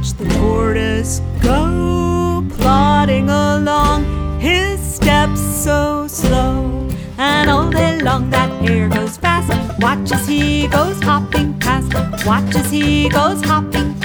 watch the tortoise go, plodding along, his steps so slow. And all day long that hare goes fast, watch as he goes hopping past, watch as he goes hopping